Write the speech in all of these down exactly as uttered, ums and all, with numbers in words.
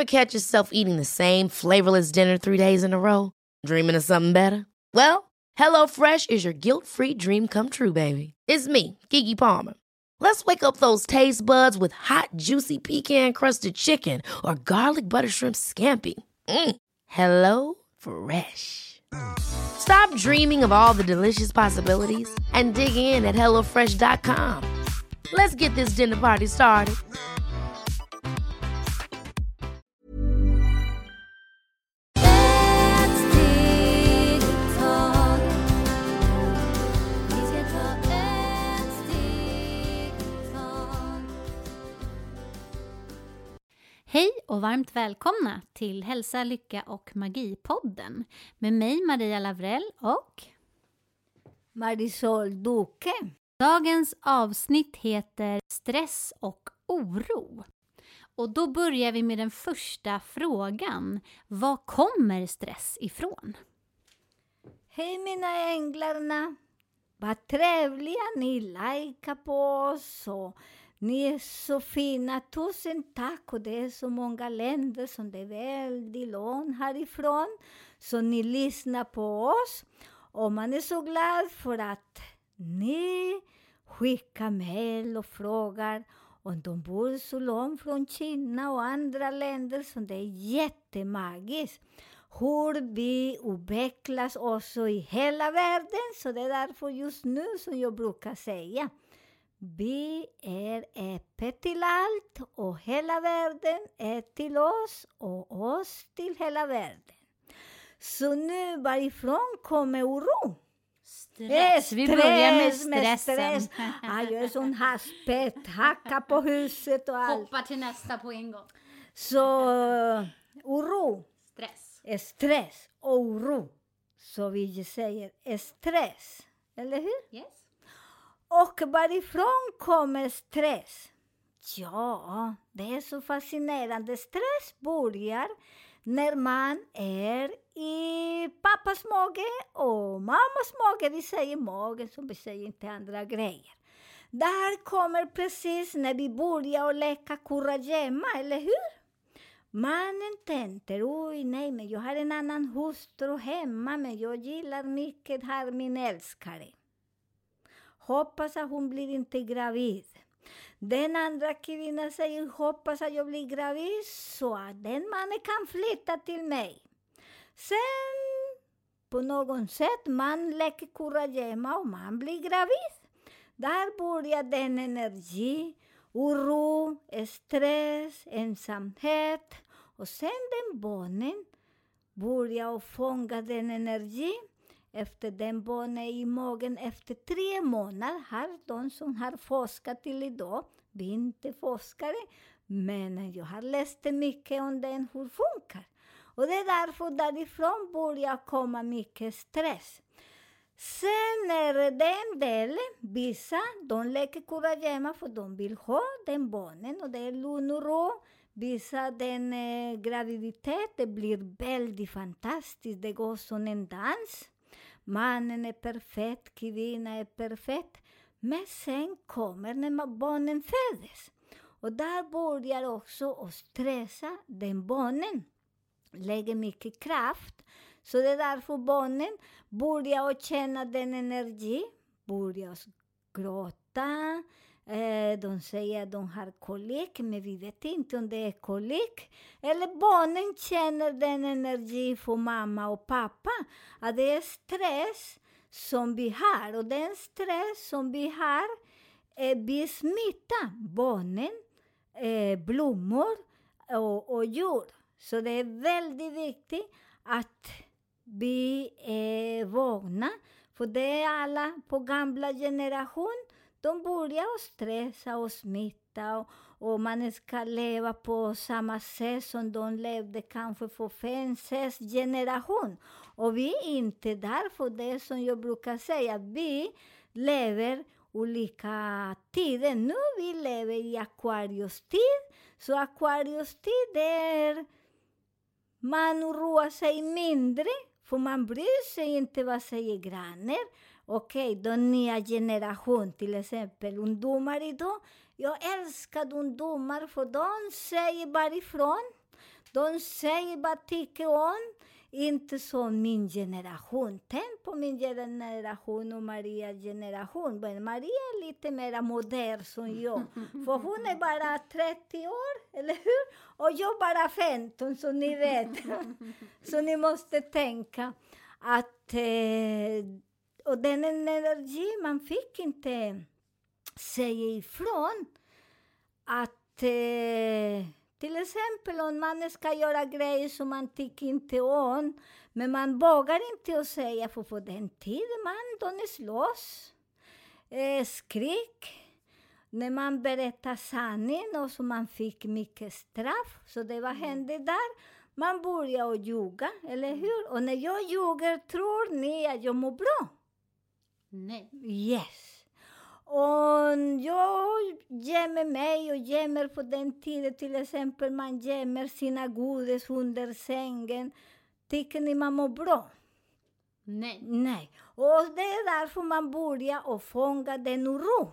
Ever catch yourself eating the same flavorless dinner three days in a row? Dreaming of something better? Well, HelloFresh is your guilt-free dream come true, baby. It's me, Keke Palmer. Let's wake up those taste buds with hot, juicy pecan-crusted chicken or garlic butter shrimp scampi. Mm. Hello Fresh. Stop dreaming of all the delicious possibilities and dig in at hello fresh dot com. Let's get this dinner party started. Hej och varmt välkomna till Hälsa, Lycka och Magi-podden med mig Maria Lavrell och Marisol Duque. Dagens avsnitt heter Stress och oro. Och då börjar vi med den första frågan. Var kommer stress ifrån? Hej mina änglarna. Vad trevliga ni likar på oss och ni är så fina. Tusen tack, och det är så många länder som det är väldigt långt härifrån. Så ni lyssnar på oss. Och man är så glad för att ni skickar mejl och frågar om de bor så långt från Kina och andra länder. Så det är jättemagiskt. Hur vi utvecklas också i hela världen. Så det är därför just nu som jag brukar säga. Vi är öppet till allt och hela världen är till oss och oss till hela världen. Så nu varifrån kommer oro? Stress. Vi börjar med stressen. Med stress. Ah, jag är sån haspet, hacka på huset och allt. Hoppa till nästa på en gång. Så oro. Stress. Är stress och oro. Så vi säger är stress. Eller hur? Yes. Och varifrån kommer stress? Ja, det är så fascinerande. Stress börjar när man är i pappas mage och mammas mage. Vi säger magen, så vi säger inte andra grejer. Där kommer precis när vi börjar leka kurragömma, eller hur? Mannen tänker, oj nej, men jag har en annan hustru hemma, men jag gillar mycket här min älskare. Hoppas att hon blir inte gravid. Den andra kvinnan säger, hoppas att jag blir gravid så att den mannen kan flytta till mig. Sen på något sätt man leker kurragömma och man blir gravid. Där börjar den energi, oro, stress, ensamhet. Och sen den barnen börjar fånga den energi. Efter den barnen i magen efter tre månader har de som har forskat till idag. Vi är inte forskare, men jag har läst mycket om den, hur funkar. Och det är därför därifrån börjar komma mycket stress. Sen är det en del, vissa, de leker kurragömma för de vill ha den barnen. Och det är lugn och ro. Vissa den eh, graviditet, det blir väldigt fantastiskt. Det går som en dans. Mannen är perfekt, kvinnan är perfekt. Men sen kommer när barnen föds. Och där börjar också att stressa den barnen. Lägger mycket kraft. Så det är därför barnen börjar att känna den energi. Börjar gråta. Eh, de säger att de har kolik, men vi vet inte om det är kolik. Eller barnen känner den energi för mamma och pappa. Att det är stress som vi har. Och den stress som vi har, eh, vi smittar barnen, eh, blommor och, och djur. Så det är väldigt viktigt att vi är vakna. För det är alla på gamla generation. De börjar stressa och smitta och, och man ska leva på samma sätt som de levde kanske för fem, sex generation. Och vi är inte där för det som jag brukar säga. Vi lever olika tider. Nu vi lever i Aquarius-tid. Så Aquarius-tid är man oroar sig mindre. För man bryr sig inte vad säger grannar. Okej, okay, den nya generation till exempel, ungdomar idag. Jag älskar ungdomar för de säger varifrån. De säger bara tycker om, inte som min generation. Tänk på min generation och Marias generation. Men Maria är lite mer modern som jag. För hon är bara trettio år, eller hur? Och jag bara femton, så ni vet. Så ni måste tänka att... Eh, och den energi man fick inte säga ifrån. Att... Eh, Till exempel om man ska göra grejer som man tycker inte om. Men man vågar inte att säga, för på den tiden man de slåss. Eh, skrik. När man berättar sanningen och så man fick mycket straff. Så det var hände där. Man började att ljuga, eller hur? Och när jag ljuger tror ni att jag mår bra? Nej. Yes. Och jag gömmer mig och gömmer på den tiden, till exempel man gömmer sina godis under sängen. Tycker ni man mår bra? Nej. Nej. Och det är därför man börjar att fånga den oro.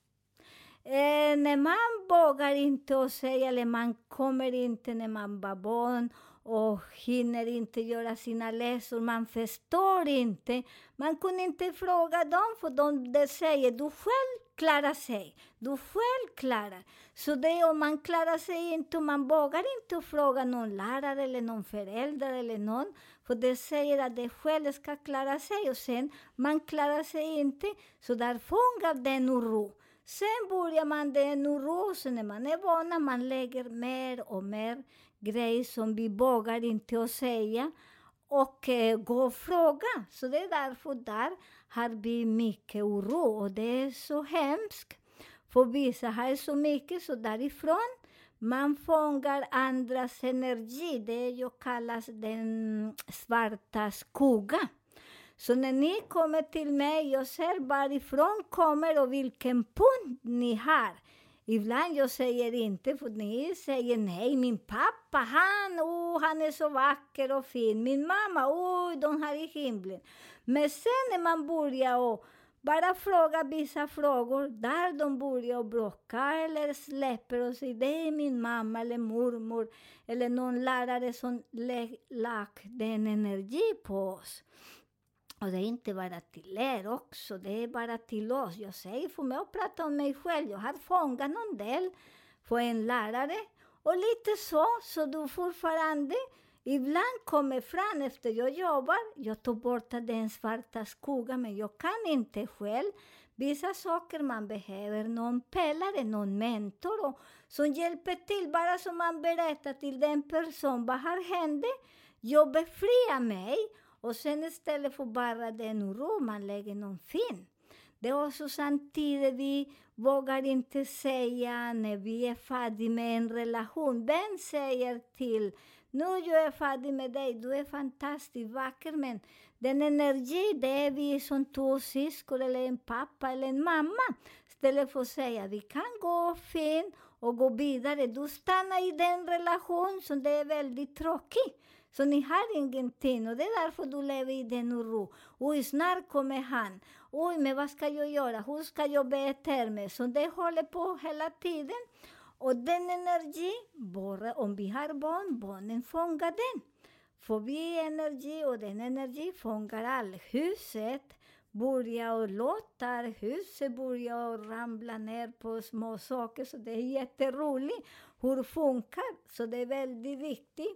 Eh, när man vågar inte att säga, eller man kommer inte när man var barn och hinner inte göra sina läsor, man förstår inte. Man kunde inte fråga dem, för de, de säger du själv klarar sig, du själv klarar. Så det om man klarar sig inte, man vågar inte fråga någon lärare eller någon förälder eller någon, för det säger att det själv ska klara sig, och sen man klarar sig inte, så där fångar den oro. Sen börjar man den oro, så när man är vana, man lägger mer och mer grejer som vi vågar inte att säga och eh, gå och fråga. Så det är därför där har vi mycket oro, och det är så hemskt. För vissa har så mycket, så därifrån man fångar andras energi. Det jag kallas den svarta skugga. Så när ni kommer till mig, jag ser varifrån kommer och vilken punkt ni har. Ibland jag säger inte, för ni säger nej. Min pappa, han, oh, han är så vacker och fin. Min mamma, oh, de har i himlen. Men sen när man börjar och bara fråga vissa frågor, där de börjar bråka eller släpper och säger, det är min mamma eller mormor eller någon lärare som lagt den energi på oss. Och det är inte bara till er också, det är bara till oss. Jag säger för mig att prata om mig själv. Jag har fångat någon del för en lärare. Och lite så, så du fortfarande ibland kommer fram efter jag jobbar. Jag tar bort den svarta skuggan, men jag kan inte själv. Vissa saker man behöver någon pelare, någon mentor och, som hjälper till. Bara som man berättar till den person vad har hänt. Jag befriar mig. Och sen istället för bara den oro, man lägger någon fin. Det är också samtidigt vi vågar inte säga när vi är färdiga med en relation. Vem säger till, nu jag är färdig med dig, du är fantastiskt vacker, men den energi, det är vi som två syskon eller en pappa eller en mamma. Istället för att säga, vi kan gå fint och gå vidare. Du stannar i den relation som det är väldigt tråkigt. Så ni har ingenting, och det är därför du lever i den oro. Oj, snart kommer han. Oj, men vad ska jag göra? Hur ska jag bete mig? Så det håller på hela tiden. Och den energi, bara om vi har barn, barnen fångar den. Får vi energi, och den energi fångar all. Huset börjar och låtar, huset börjar och ramla ner på små saker. Så det är jätteroligt hur det funkar. Så det är väldigt viktigt.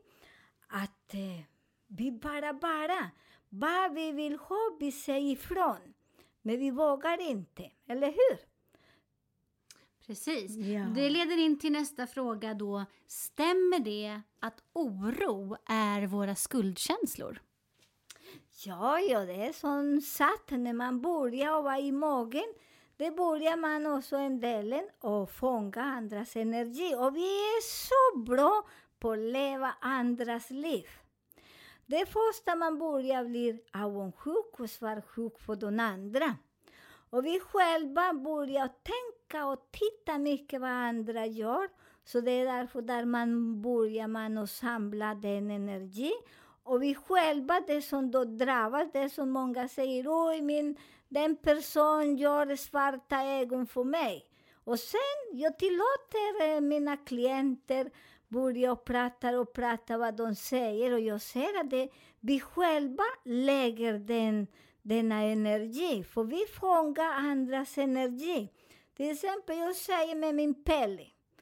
Att eh, vi bara, bara, vad vi vill ha, vi säger ifrån. Men vi vågar inte, eller hur? Precis. Ja. Det leder in till nästa fråga då. Stämmer det att oro är våra skuldkänslor? Ja, ja, det är som sagt när man börjar vara i magen. Det börjar man också en del och fånga andras energi. Och vi är så bra på att leva andras liv. Det första man börjar blir avundsjuk och svartsjuk på de andra. Och vi själva börjar tänka och titta mycket vad andra gör. Så det är därför där man börjar man att samla den energi. Och vi själva, det som då drabbas, det som många säger, oj, min, den person gör svarta ögon för mig. Och sen, jag tillåter mina klienter börjar och pratar och pratar vad de säger. Och jag ser att det, vi själva lägger den, denna energi. För vi fångar andras energi. Till exempel jag säger med min Pelle.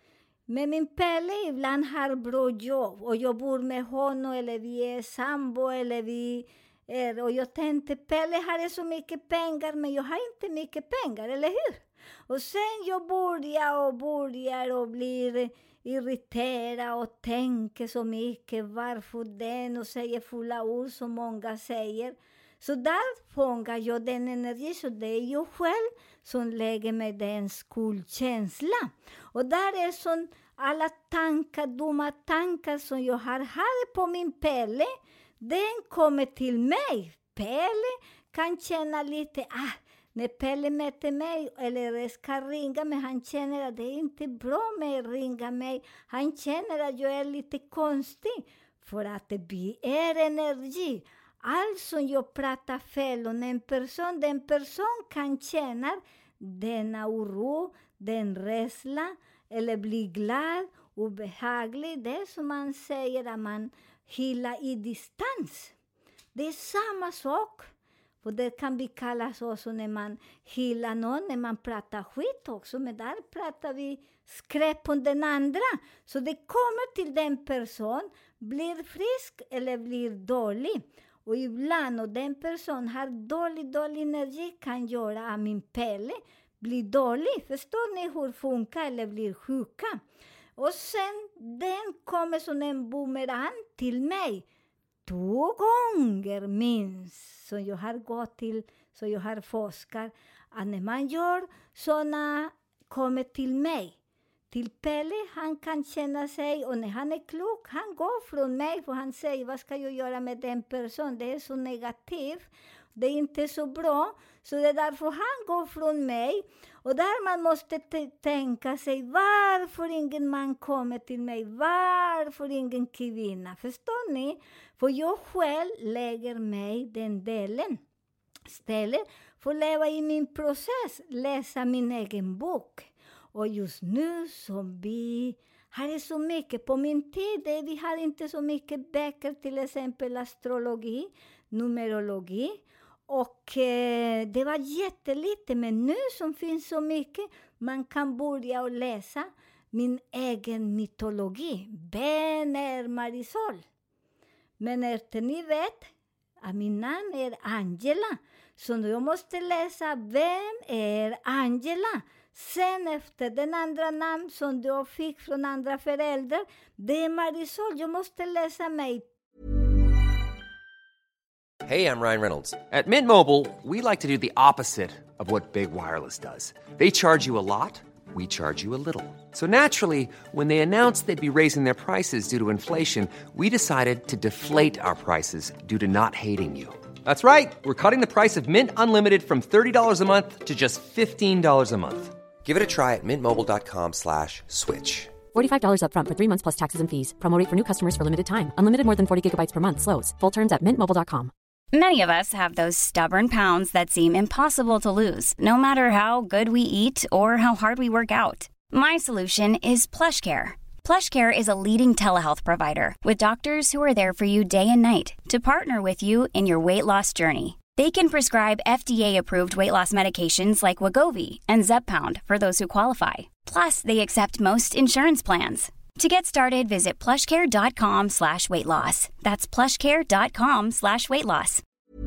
Med min Pelle ibland har bra jobb. Och jag bor med honom eller vi är sambo eller vi är... Och jag tänkte Pelle har så mycket pengar men jag har inte mycket pengar, eller hur? Och sen jag börjar och börjar och blir irriterad och tänker så mycket. Varför den? Och säger fulla ord som många säger. Så där fångar jag den energi. Så det är jag själv som lägger mig den skuldkänsla. Och där är sån alla tankar, dumma tankar som jag har här på min Pelle. Den kommer till mig. Pelle kan känna lite... Ah, när Pelle möter mig eller ska ringa mig, han känner att det är inte bra med att ringa mig. Han känner att jag är lite konstig. För att det är energi. Allt som jag pratar fel om en person, den person kan känna denna oro, den rädsla eller bli glad, obehaglig. Det är som man säger att man hyllar i distans. Det är samma sak. Och det kan vi kalla så när man hyllar någon, när man pratar skit också. Men där pratar vi skräp på den andra. Så det kommer till den person, blir frisk eller blir dålig. Och ibland, och den person har dålig, dålig energi, kan göra att min Pelle blir dålig. Förstår ni hur funkar eller blir sjuka? Och sen den kommer som en boomerang till mig. Två gånger minst. Så jag har gått till, så jag har forskat. Att när man gör sådana, kommer till mig. Till Pelle, han kan känna sig, och när han är klok, han går från mig. För han säger, vad ska jag göra med den personen? Det är så negativt. Det är inte så bra. Så det är därför han går från mig. Och där man måste t- tänka sig, varför ingen man kommer till mig? Varför ingen kvinna? Förstår ni? För jag själv lägger mig den delen. Istället för att leva i min process, läsa min egen bok. Och just nu som vi har så mycket, på min tid, vi har inte så mycket böcker, till exempel astrologi, numerologi. Och eh, det var jättelite, men nu som finns så mycket, man kan börja och läsa min egen mytologi. Vem är Marisol? Men efter ni vet att min namn är Angela, så jag måste läsa vem är Angela. Sen efter den andra namn som jag fick från andra föräldrar, det är Marisol. Jag måste läsa mig. Hey, I'm Ryan Reynolds. At Mint Mobile, we like to do the opposite of what Big Wireless does. They charge you a lot, we charge you a little. So naturally, when they announced they'd be raising their prices due to inflation, we decided to deflate our prices due to not hating you. That's right. We're cutting the price of Mint Unlimited from thirty dollars a month to just fifteen dollars a month. Give it a try at mintmobile.com slash switch. forty-five dollars up front for three months plus taxes and fees. Promo rate for new customers for limited time. Unlimited more than forty gigabytes per month slows. Full terms at mint mobile dot com. Many of us have those stubborn pounds that seem impossible to lose, no matter how good we eat or how hard we work out. My solution is PlushCare. PlushCare is a leading telehealth provider with doctors who are there for you day and night to partner with you in your weight loss journey. They can prescribe F D A-approved weight loss medications like Wegovy and Zepbound for those who qualify. Plus, they accept most insurance plans. To get started, visit plushcare.com slash weight loss. That's plushcare.com slash weight loss.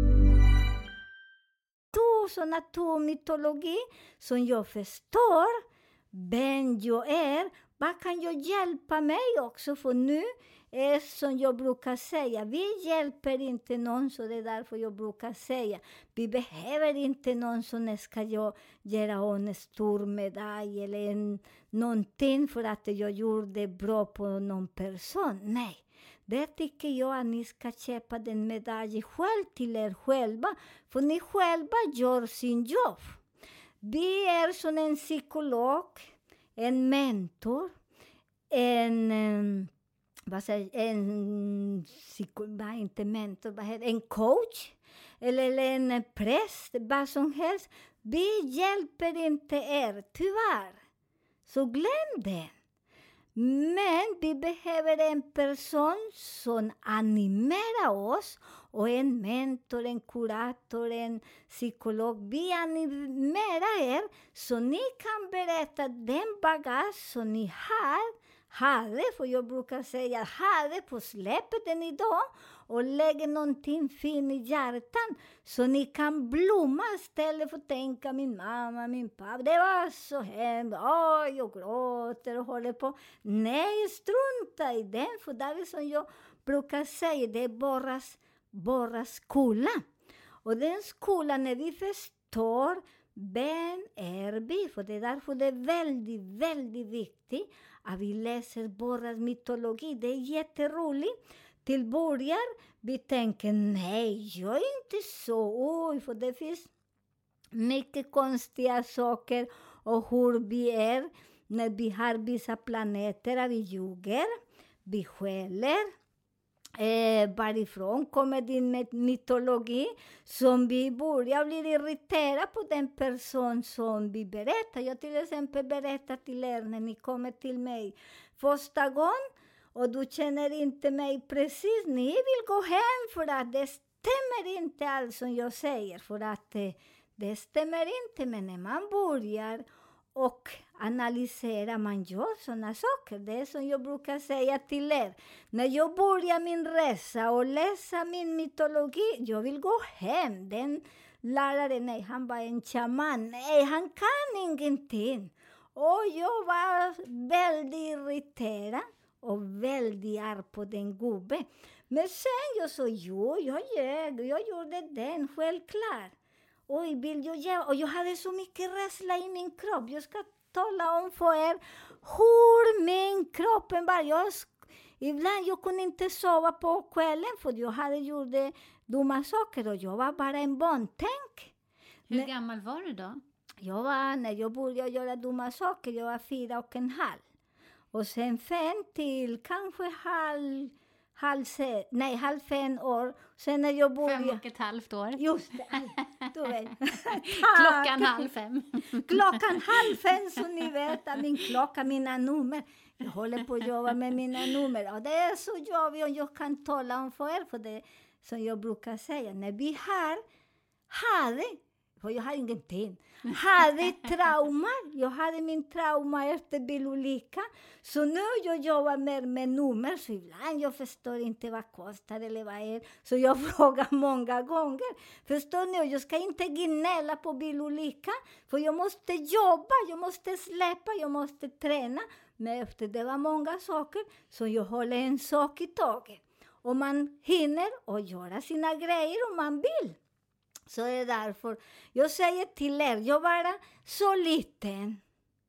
Tu såna tu mytologi som jag förstår vem jag är. Vad kan jag hjälpa mig också? För nu är som jag brukar säga, vi hjälper inte någon, så det är därför jag brukar säga, vi behöver inte någon som ska jag göra en stor medalj eller en, någonting för att jag gjorde bra på någon person. Nej, det tycker jag att ni ska köpa den medalj själv till er själva, för ni själva gör sin jobb. Vi är som en psykolog, en mentor, en... en Vad säger, en psykolog, inte mentor, vad heter, en coach eller en präst, vad som helst. Vi hjälper inte er, tyvärr. Så glöm det. Men vi behöver en person som animerar oss. Och en mentor, en kurator, en psykolog. Vi animerar er så ni kan berätta den bagage som ni har. Hade, för jag brukar säga, hade på släppet den idag. Och lägger någonting fint i hjärtan. Så ni kan blomma istället för att tänka min mamma, min pappa. Det var så hemskt. Oj, jag gråter och håller på. Nej, strunta i den. För det är som jag brukar säga, det är bara, bara skola. Och den skolan, när vi förstår vem är vi. För det är därför det är väldigt, väldigt viktigt att vi läser Borras mytologi. Det är jätteroligt. Till början, vi tänker, nej, jag är inte så. Oj, för det finns mycket konstiga saker. Och hur vi är när vi har vissa planeter. Vi ljuger, vi skäller. Eh, varifrån kommer din mytologi? Som vi börjar bli irriterade på den person som vi berättar. Jag till exempel berättar till er när ni kommer till mig första gången. Och du känner inte mig precis. Ni vill gå hem för att det stämmer inte alls som jag säger. För att eh, det stämmer inte. Men när man börjar och analysera, man gör sådana saker. Det är som jag brukar säga till er. När jag börjar min resa och läsa min mytologi. Jag vill gå hem. Den läraren, nej, han var en shaman. Nej, han kan ingenting. Och jag var väldigt irriterad. Och väldigt arg på den gubben. Men sen jag så, jo, jag ljög. Jag gjorde den, självklart. Oj, vill jag göra? Och jag hade så mycket rädsla i min kropp. Jag ska tala om för er hur min kropp var. Jag, ibland jag kunde inte sova på kvällen. För jag hade gjort dumma saker. Och jag var bara en barn. Tänk. Hur när, gammal var du då? Jag var, när jag började göra dumma saker. Jag var fyra och en halv. Och sen fem till kanske halv, halv, se, nej, halv fem år. Sen när jag började... Fem och ett halvt år. Just det, du vet. Klockan halv fem. Klockan halv fem, så ni vet att min klocka, mina nummer. Jag håller på att jobba med mina nummer. Och det är så jobbigt och jag kan tala om för er. För det som jag brukar säga. När vi har, hade, för jag har ingenting. Hade trauma. Jag hade min trauma efter bilolycka. Så nu jag jobbar mer med nummer. Så ibland jag förstår inte vad kostar eller vad är. Så jag frågar många gånger. Förstår ni? Jag ska inte gnälla på bilolycka. För jag måste jobba. Jag måste släppa. Jag måste träna. Men efter det var många saker. Så jag håller en sak i taget. Och man hinner och göra sina grejer om man vill. Så är det därför jag säger till er, jag var så liten.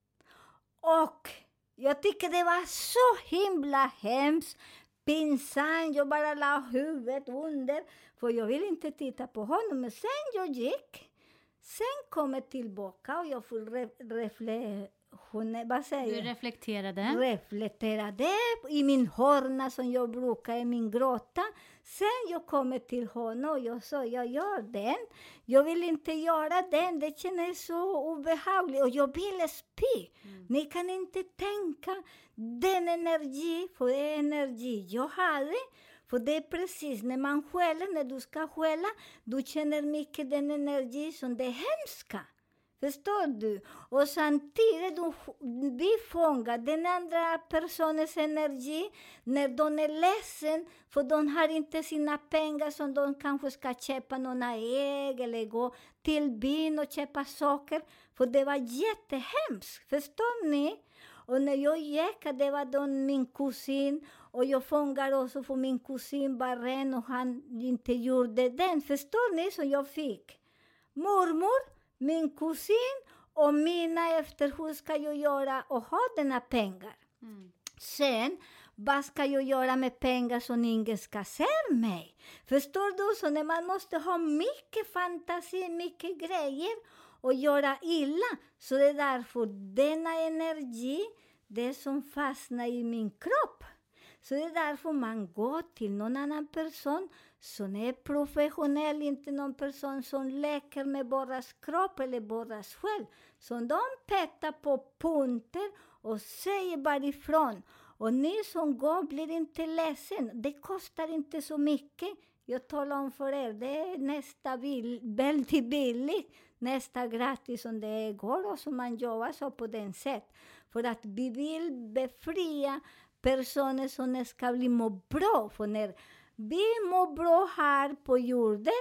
Och jag tycker det var så himla hemskt, pinsamt. Jag bara la huvudet under, för jag vill inte titta på honom. Men sen jag gick, sen kom jag tillbaka och jag får re- refle- Hon, vad säger? Du reflekterade? Reflekterade i min hörna som jag brukar i min grotta. Sen jag kommer till honom och jag sa, jag gör den. Jag vill inte göra den, det känns så obehagligt. Och jag vill spy. Mm. Ni kan inte tänka den energi, för det är energi jag hade. För det är precis när man skäller, när du ska skälla, du känner mycket den energi som det är hemska. Förstår du? Och samtidigt du, vi fångar den andra personens energi när de är ledsen. För de har inte sina pengar som de kanske ska köpa några ägg eller gå till byn och köpa saker. För det var jättehemskt. Förstår ni? Och när jag gick, det var då min kusin. Och jag fångade också för min kusin var ren och han inte gjorde den. Förstår ni? Så jag fick mormor, min kusin och mina efter hur ska jag göra och ha denna pengar. Mm. Sen, vad ska jag göra med pengar så ingen ska se mig? Förstår du? Så när man måste ha mycket fantasi, mycket grejer och göra illa. Så det är därför denna energi, det som fastnar i min kropp. Så det är därför man går till någon annan person som är professionell, inte någon person som läker med borras kropp eller borras själ. Så de petar på punkter och säger bara ifrån. Och ni som går blir inte ledsen. Det kostar inte så mycket. Jag talar om för er, det är nästa bil, väldigt billigt. Nästa gratis som det går och som man jobbar så på den sätt. För att vi vill befria personer som ska bli må bra. För när vi mår bra här på jorden,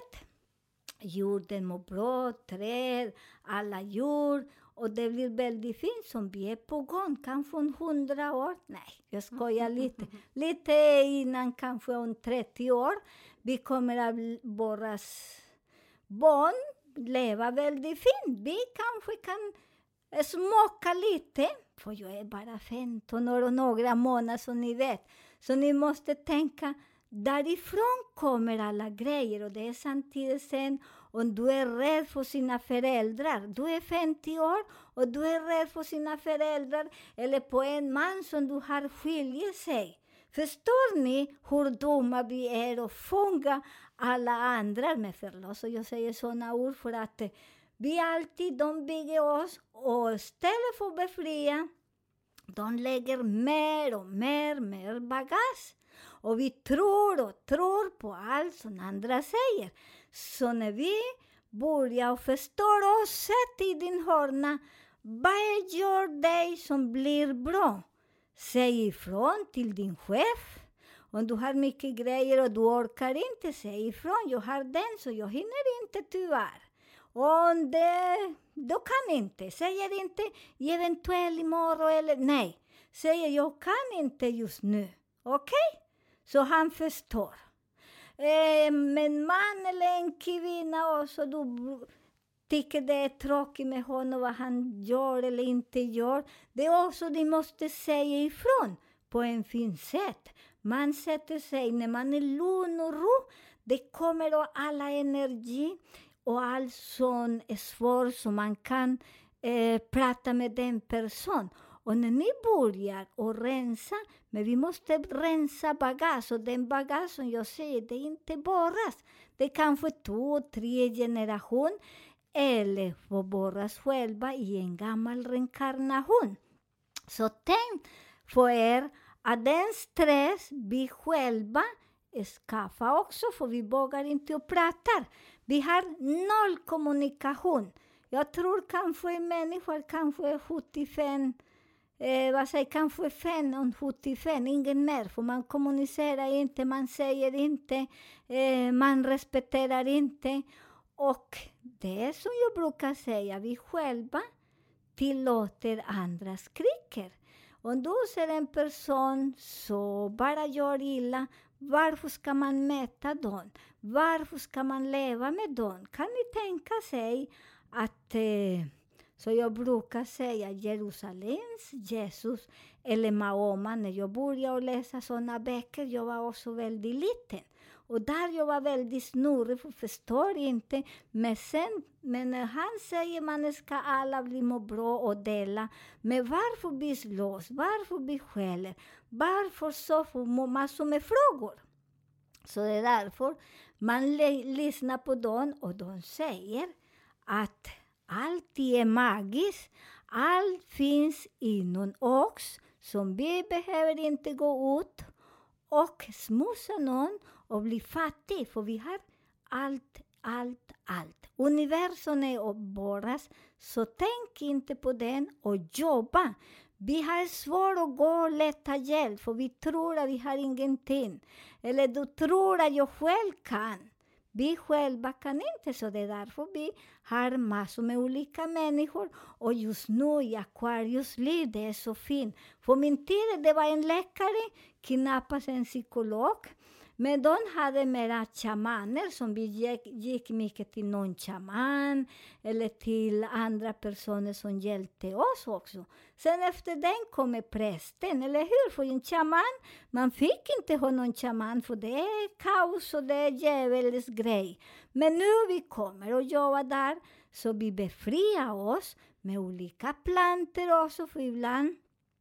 jorden mår bra, träd, alla djur. Och det blir väldigt fint som vi är på gång. Kanske om hundra år. Nej, jag skojar lite. Lite innan, kanske om trettio år. Vi kommer att våra barn leva väldigt fint. Vi kanske kan smaka lite. För jag är bara femton år och några månader som ni vet. Så ni måste tänka, därifrån kommer alla grejer. Och det är samtidigt sen, om du är rädd för sina föräldrar. Du är femtio år och du är rädd för sina föräldrar. Eller på en man som du har skiljit sig. Förstår ni hur dumma vi är och fånga alla andra med förlåt? Och jag säger sådana ord för att vi alltid, de bygger oss och istället för att befria, de lägger mer och mer, mer bagage. Och vi tror och tror på allt som andra säger. Så när vi börjar förstå oss, sätt i din hörna, vad gör dig som blir bra? Säg ifrån till din chef. Om du har mycket grejer och du orkar inte, säg ifrån. Jag har den så jag hinner inte tyvärr. Om det, då kan inte. Säger inte eventuellt imorgon eller nej. Säger jag kan inte just nu. Okej? Okay? Så han förstår. Eh, men man eller en kvinna och så du tycker det är tråkigt med honom vad han gör eller inte gör. Det är också det måste säga ifrån på en fin sätt. Man sätter sig när man är lugn och ro. Det kommer då alla energi och allt sån är svårt som man kan eh, prata med den person. Och när ni börjar och rensa, men vi måste rensa bagage. Och den bagage som jag säger, det är inte bara. Det är kanske två, tre generation. Eller få borras själva i en gammal reinkarnation. Så tänk för er att den stress vi själva skaffar också. För vi vågar inte och pratar. Vi har noll kommunikation. Jag tror kanske människor kanske sjuttiofem. Eh, vad säger kanske fem och sjuttiofem, ingen mer. För man kommunicerar inte, man säger inte, eh, man respekterar inte. Och det är som jag brukar säga, vi själva tillåter andra skriker. Om du ser en person så bara gör illa, varför ska man mäta dem? Varför ska man leva med dem? Kan ni tänka sig att, eh, så jag brukar säga, Jerusalems Jesus eller Mahoma, när jag började läsa sådana böcker, jag var också väldigt liten. Och där jag var väldigt snurrig, för förstår inte. Men sen, men när han säger man ska alla bli må bra och dela. Men varför vi slåss? Varför vi skäller? Varför så får massor med frågor? Så det är därför man le- lyssnar på dem och de säger att allt är magiskt. Allt finns inom oss som vi behöver inte gå ut och smussa någon och bli fattig. För vi har allt, allt, allt. Universum är våras. Så tänk inte på den och jobba. Vi har svårt att gå och leta hjälp. För vi tror att vi har ingenting. Eller du tror att jag själv kan. Vi själva kan inte, så det är därför vi har massor med olika människor. Och just nu i Aquarius liv, det är så fint. På min tid det var en läkare, knappast en psykolog. Men de hade mera shamaner som vi gick, gick mycket till någon shaman. Eller till andra personer som hjälpte oss också. Sen efter den kommer prästen, eller hur? För en shaman, man fick inte ha någon shaman. För det är kaos och det är djävulens grej. Men nu vi kommer och jobbar där. Så vi befriar oss med olika planter också. För ibland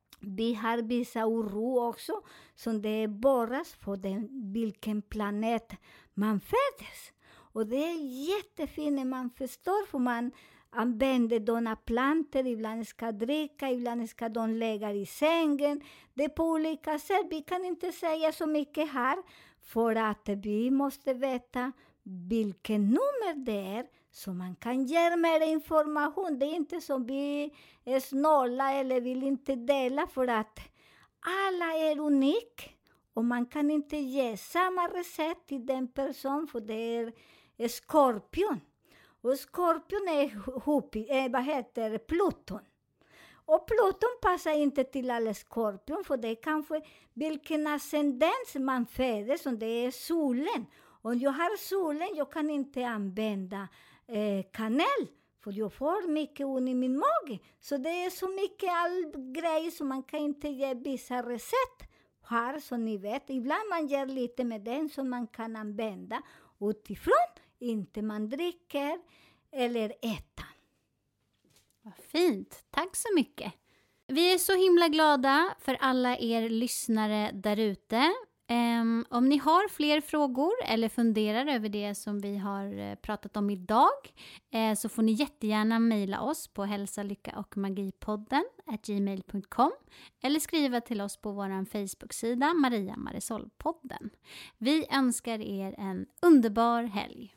vi har vissa oro också, som det är bara för den, vilken planet man föds. Och det är jättefint när man förstår, för man använder de plantor, ibland ska dricka, ibland ska de lägga i sängen. Det är på olika sätt. Vi kan inte säga så mycket här, för att vi måste veta vilken nummer det är, så man kan ge mer information. Det är inte som vi är snåla eller vill inte dela, för att alla är unika. Och man kan inte ge samma recept till den person, för det är skorpion. Och skorpion är hupi, eh, vad heter Pluton. Och Pluton passar inte till alla skorpion, för det är kanske vilken ascendens man föds, som det är solen. Om jag har solen, jag kan inte använda eh, kanel, för jag får mycket ont i min mage. Så det är så mycket all grejer som man kan inte ge vissa recept här, så ni vet. Ibland man ger lite med den som man kan använda utifrån, inte man dricker eller äter. Vad fint, tack så mycket. Vi är så himla glada för alla er lyssnare där ute. Um, om ni har fler frågor eller funderar över det som vi har uh, pratat om idag, uh, så får ni jättegärna mejla oss på hälsa, lycka och magipodden at gmail punkt com eller skriva till oss på vår Facebook-sida Maria Marisol-podden. Vi önskar er en underbar helg.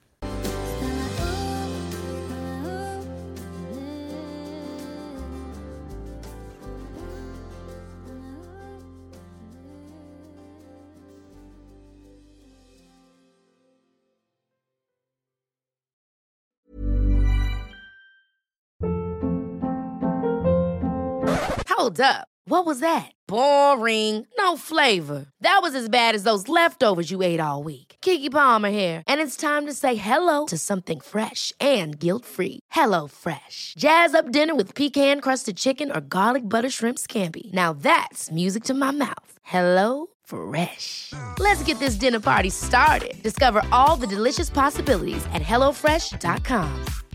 Hold up. What was that? Boring. No flavor. That was as bad as those leftovers you ate all week. Keke Palmer here, and it's time to say hello to something fresh and guilt-free. Hello Fresh. Jazz up dinner with pecan-crusted chicken or garlic butter shrimp scampi. Now that's music to my mouth. Hello Fresh. Let's get this dinner party started. Discover all the delicious possibilities at hello fresh dot com.